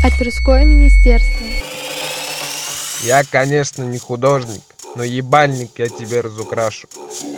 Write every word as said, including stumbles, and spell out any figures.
А Тверское министерство? Я, конечно, не художник, но ебальник я тебе разукрашу.